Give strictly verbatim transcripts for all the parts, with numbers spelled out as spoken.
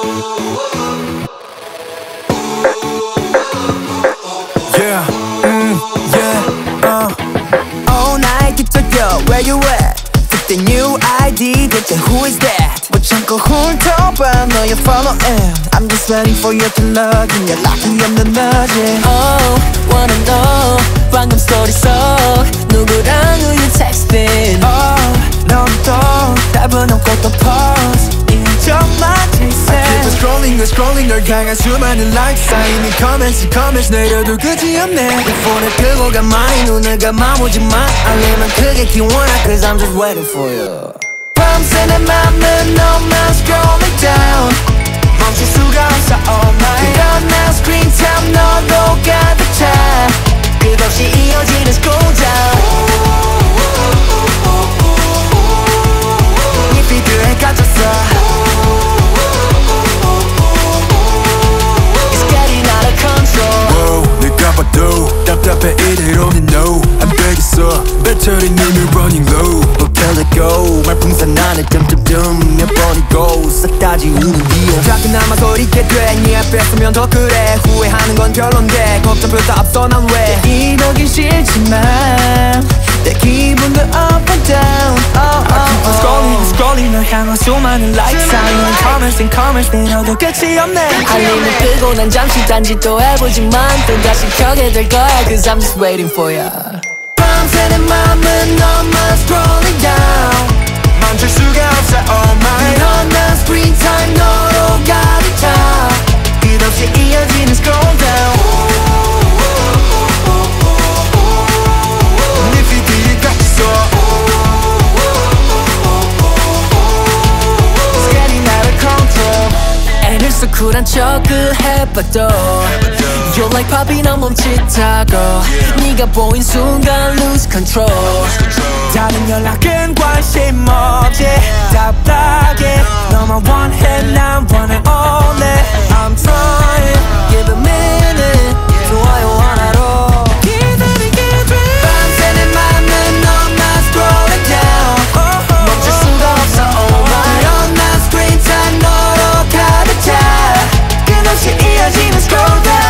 Yeah, mm, yeah, uh. All night 기다려, where you at? With the new 아이디, 대체 who is that? 못 참고 훑어봐 너의 following. I'm just waiting for you to log in. 연락이 없는 너지. Oh, wanna know 방금 스토리 속 누구랑 who you texting? Oh, 넌 또 답은 없고 또 pause. 인정만 chasing. I keep on scrolling, scrolling 널 향한 수많은 likes 쌓이는 comments, comments 내려도 끝이 없네. 내 폰을 끄고 가만히 눈을 감아보지 마. 알림은 크게 키워놔 cause I'm just waiting for you. 밤새 내 맘은 너만 scrolling down. 멈출 수가 없어 all night. 그런 난 screen time 너로 가득 차. 끝없이 이어지는 scroll down. 네 피드에 갇혔어. 답답해 이대로는 no 안 되겠어 배터리 눈을 running low Hotel to go 말풍선 안에 뜸뜸뜸 몇 번이고 싹 다 지우는 뒤에 자꾸나마 소리게 돼 네 앞에 서면 더 그래 후회하는 건 별론데 걱정보다 앞서 난 왜 이러기 싫지만 내 기분도 up and down oh, oh, I keep on scrolling scrolling 널 향한 수많은 likes 쌓이는 comments and comments 내려도 끝이 없네 알림을 끄고 난 잠시 딴짓도 해보지만 또 다시 켜게 될 거야 Cause I'm just waiting for ya 밤새 내 맘은 너만 scrolling down 멈출 수가 없어 all night 넌 난 screen time 너로 가득 차 끝없이 이어지는 scroll down 네 피드에 갇혔어 It's getting out of control 애를 써 쿨한 척을 해봐도 You're like popping 넌 멈칫하고 네가 보인 순간 lose control 다른 연락은 관심 없지 답답하게 너만 원해 난 one and only I'm trying give a minute 좋아요 하나로 기다리게 돼 밤새 내 맘은 너만 scrolling down 멈출 수가 없어 oh my 넌 난 screen time 너로 가득 차 끝없이 이어지는 scroll down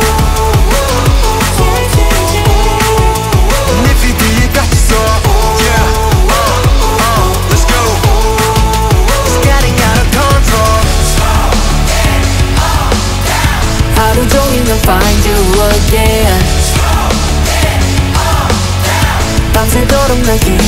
하루 종일 난 find you again 밤새도록 날